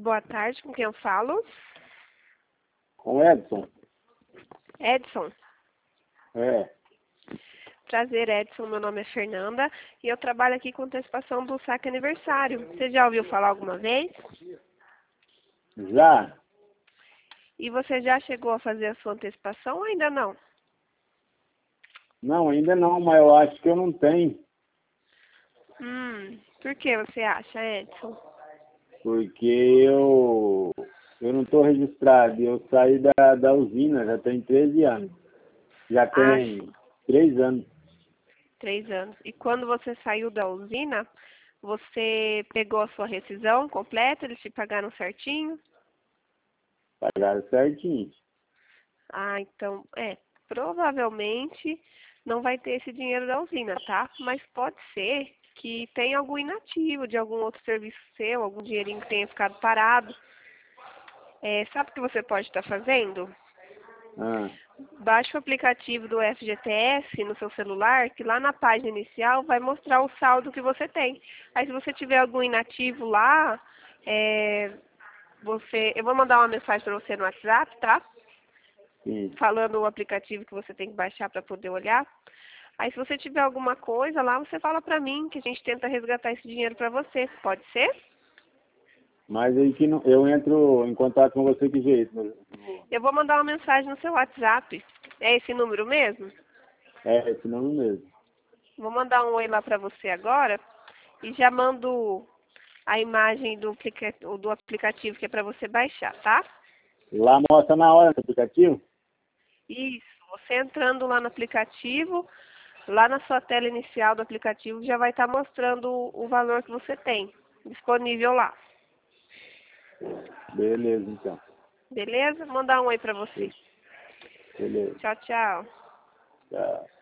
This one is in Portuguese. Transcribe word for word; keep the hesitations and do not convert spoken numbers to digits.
Boa tarde, com quem eu falo? Com Edson? Edson. É. Prazer, Edson. Meu nome é Fernanda e eu trabalho aqui com antecipação do saque aniversário. Você já ouviu falar alguma vez? Já? E você já chegou a fazer a sua antecipação ou ainda não? Não, ainda não, mas eu acho que eu não tenho. Hum, por que você acha, Edson? Porque eu, eu não estou registrado. Eu saí da, da usina, já tem treze anos. Já Ah, tem três anos. Três anos. E quando você saiu da usina, você pegou a sua rescisão completa? Eles te pagaram certinho? Pagaram certinho. Ah, então, é, provavelmente não vai ter esse dinheiro da usina, tá? Mas pode ser que tenha algum inativo de algum outro serviço seu, algum dinheirinho que tenha ficado parado. É, sabe o que você pode estar fazendo? Ah, Baixe o aplicativo do F G T S no seu celular, que lá na página inicial vai mostrar o saldo que você tem. Aí se você tiver algum inativo lá, é, você, eu vou mandar uma mensagem para você no WhatsApp, tá? sim. Falando o aplicativo que você tem que baixar para poder olhar. Aí se você tiver alguma coisa lá, você fala para mim que a gente tenta resgatar esse dinheiro para você. Pode ser? Mas aí que não, eu entro em contato com você que jeito? Eu vou mandar uma mensagem no seu WhatsApp. É esse número mesmo? É, esse nome mesmo. Vou mandar um oi lá para você agora e já mando a imagem do, aplica do aplicativo que é para você baixar, tá? Lá mostra na hora no aplicativo? Isso. Você entrando lá no aplicativo, lá na sua tela inicial do aplicativo já vai estar mostrando o, o valor que você tem disponível lá. Beleza, então. Beleza? Vou mandar um oi para você. Beleza. Tchau, tchau. Tchau.